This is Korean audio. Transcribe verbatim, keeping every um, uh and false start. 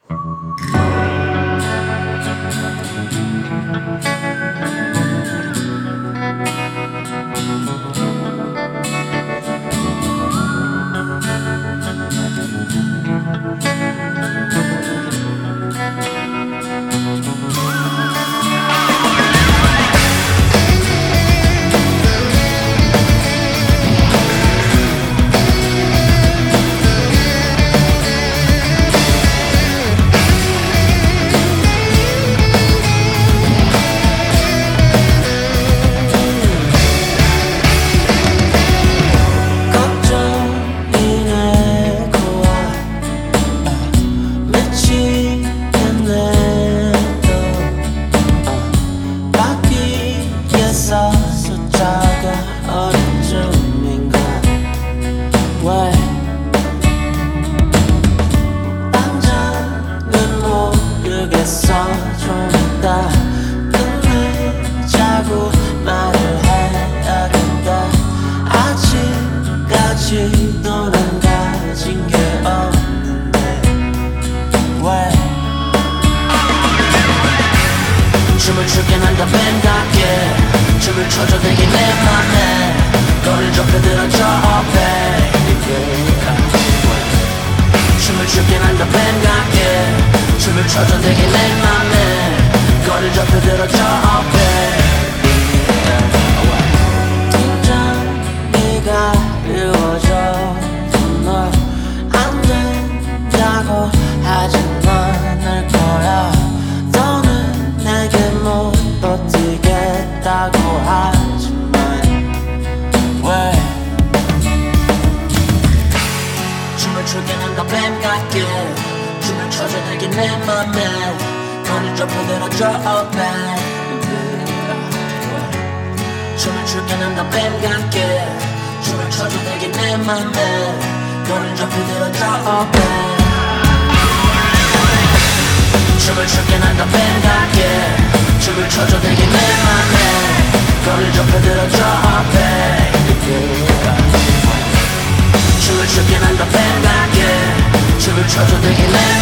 너는 가진 게 없는데 왜 춤을 추게 난다 뱀답게 춤을 춰줘 되게 내 맘에 너를 좁혀들어줘 baby 춤을 추게 난다 뱀답게 춤을 춰줘 되게 내 맘에 너를 좁혀들어줘 baby 긴장 네가 이루어져 널 안 된다고 하진 않을 거야 너는 내게 못 버티겠다고 하지만 왜 춤을 추게 난다 뱀 같게 춤을 춰줘 되게 내 맘에 너를 좁혀들어줘 baby 춤을 추게 난다 뱀 같게 춤을 춰줘 되게 내 맘에 너를 좁혀들어줘 baby 춤을 추게 난다 뱀 같게 춤을 춰줘 되게 내 맘에 너를 좁혀들어줘 baby 춤을 추게 난다 뱀 같게 춤을 춰줘 되게 내